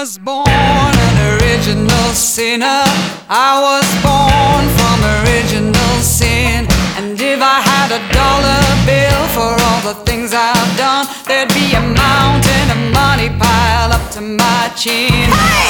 was born an original sinner. I was born from original sin. And if I had a dollar bill for all the things I've done, there'd be a mountain of money piled up to my chin.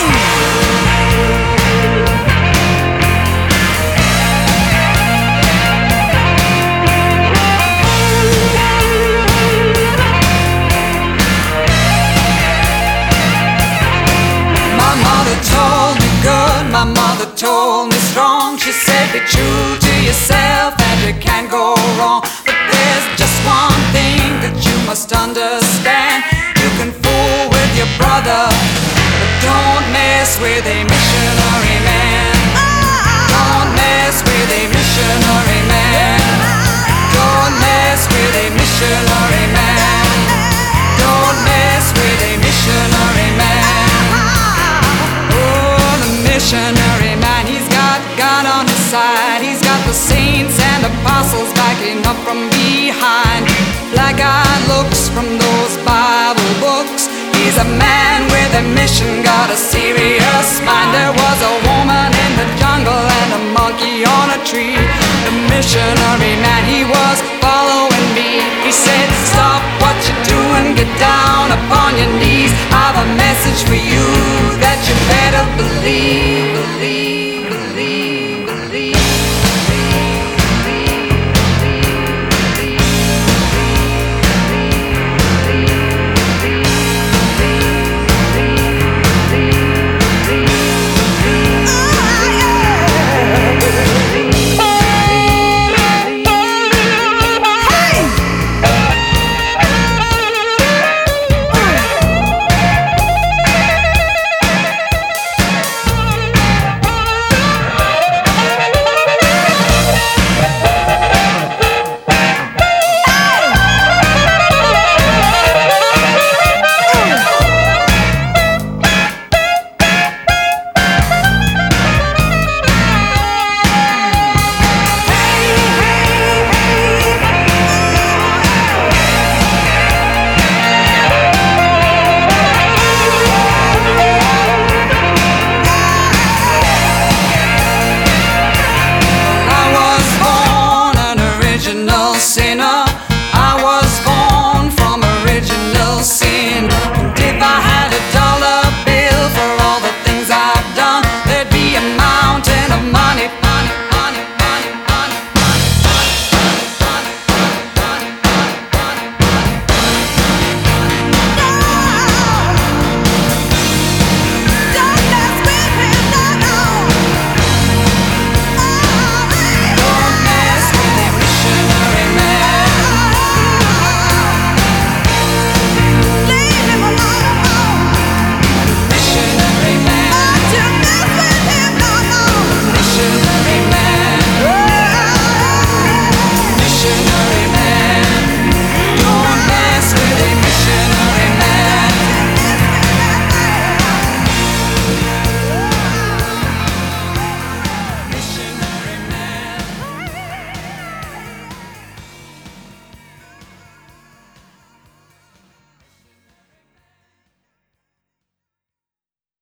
My mother told me strong. She said, be true to yourself and you can't go wrong. But there's just one thing that you must understand. You can fool with your brother, but don't mess with a missionary man. Don't mess with a missionary man. Don't mess with a missionary man. Don't mess with a missionary man. Missionary man, he's got God on his side. He's got the saints and apostles backing up from behind. Black-eyed looks from those Bible books. He's a man with a mission, got a serious mind. There was a woman in the jungle and a monkey on a tree. The missionary man, he was following me. He said, stop what you're doing, get down upon your knees. I've a message for you that you better believe.